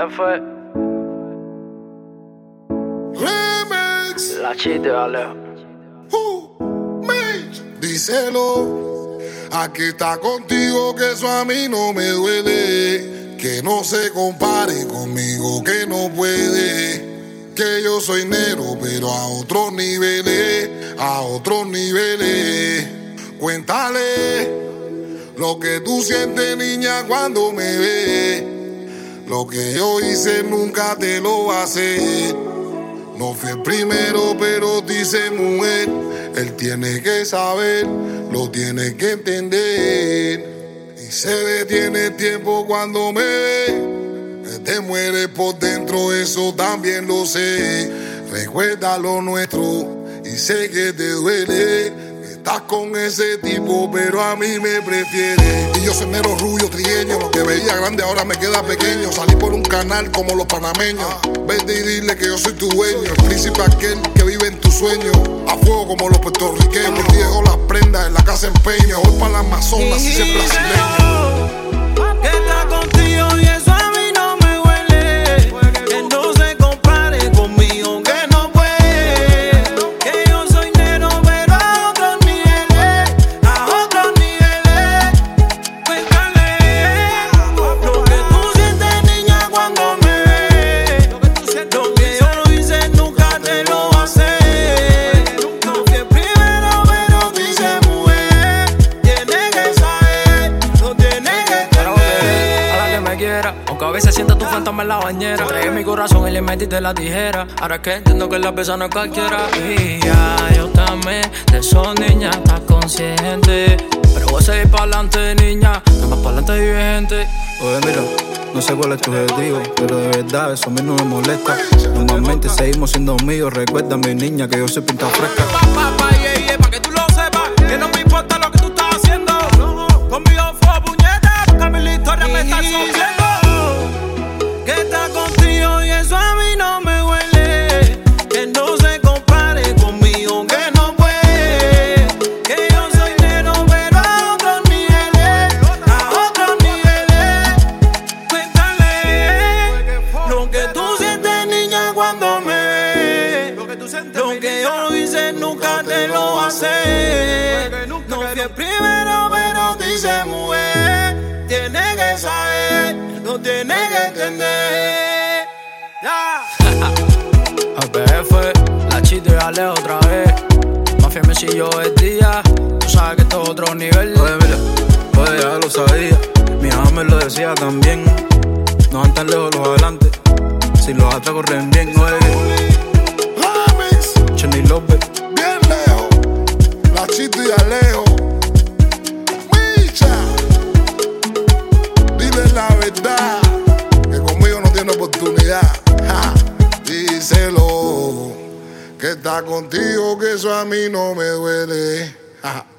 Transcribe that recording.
BF Remix. La chiste, Alejo. Díselo, aquí está contigo que eso a mí no me duele. Que no se compare conmigo, que no puede. Que yo soy negro, pero a otros niveles, a otros niveles. Cuéntale lo que tú sientes, niña, cuando me ves. Lo que yo hice nunca te lo va a hacer. No fui el primero, pero dice mujer. Él tiene que saber, lo tiene que entender. Y se detiene el tiempo cuando me ve. Que te mueres por dentro, eso también lo sé. Recuerda lo nuestro y sé que te duele. Estás con ese tipo, pero a mí me prefiere. Y yo soy negro rubio trigueño. Lo que veía grande ahora me queda pequeño. Salí por un canal como los panameños. Vete y dile que yo soy tu dueño. El príncipe aquel que vive en tu sueño. A fuego como los puertorriqueños. Diego las prendas en la casa empeño. Voy para la Amazonas y ser brasileño. Que está contigo y eso a mí no me huele. Que no se compare conmigo, que no puede. Que yo soy negro, pero a otros niveles, a otros niveles. Cuéntale lo que tú sientes, niña, cuando me ves. Lo que yo hice nunca te lo va a hacer. No fui el primero, pero dice mujer. Tiene que saber, no tiene que entender. A la que me quiera, aunque a veces sienta tu fantasma en la bañera. Tragué mi corazón y le metiste la tijera. Ahora que entiendo que la pesa no es cualquiera. Y ya yo también de eso, niña, estás consciente. Pero voy a seguir pa'lante, niña, que más pa'lante vive gente. Oye, mira, no sé cuál es tu objetivo, pero de verdad eso a mí no me molesta. Normalmente seguimos siendo amigos. Recuerda, mi niña, que yo soy pinta fresca. Pa' que tú lo sepas, que no me importa lo que tú estás haciendo. Conmigo fue puñeta, porque a mí la historia me está sufriendo. Que está contigo y eso a mí no me huele. Que no se compare conmigo, que no puede. Que yo soy negro, pero a otros niveles, a otros niveles. Cuéntale lo que tú sientes, niña, cuando me ves. Lo que yo hice nunca te lo va a hacer. No fui el primero, pero dice mujer. Tiene que saber, no tiene que entender. BF, la chiste y Alejo otra vez. Mafia me siguió el día. Tú sabes que esto es otro nivel. Oye, mira, oye, ya lo sabía. Mi mamá me lo decía también. No van tan lejos los adelante, si los atrás corren bien. Oye, Remix. Chenny López. Bien lejos. La chiste y Alejo. Micha. Dile la verdad. Que conmigo no tiene oportunidad. Ja. Díselo. Que está contigo, que eso a mí no me duele. Ja.